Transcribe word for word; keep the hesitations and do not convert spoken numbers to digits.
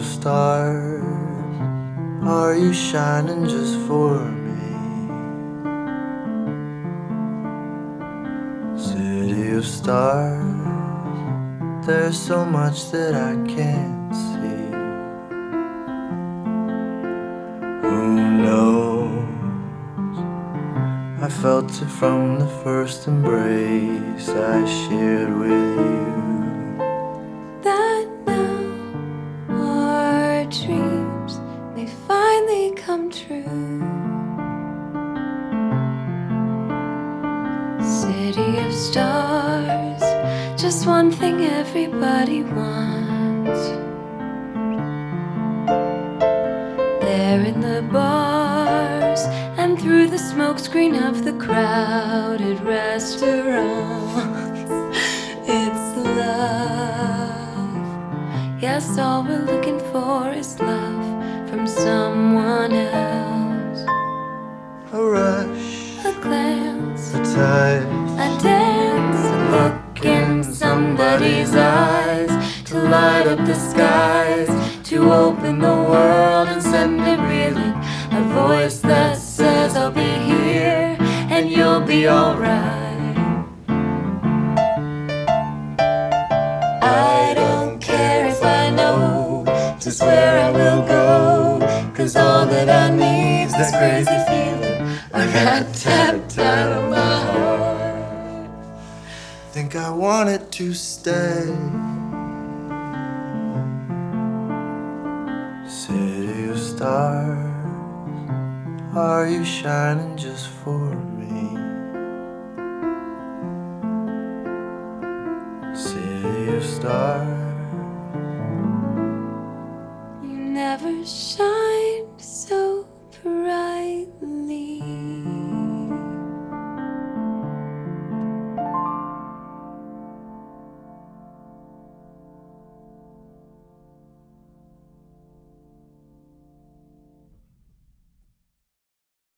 stars, are you shining just for me? City of stars, there's so much that I can't see. Who knows? I felt it from the first embrace I shared with you. That now our dreams may finally come true. City of stars, just one thing everybody wants. There in the bars and through the smokescreen of the crowded restaurants, it's love. Yes, all we're looking for is love from someone else. A rush, A glance, a touch, a dance, a look in somebody's eyes, to light up the skies, to open the world and send it reeling. A voice that says I'll be here and you'll be alright. I don't care if I know just where I will go, 'cause all that I need's this crazy feeling I got tapped out of my heart. think I want it to stay. City of stars, are you shining just for me? City of stars, You never shine.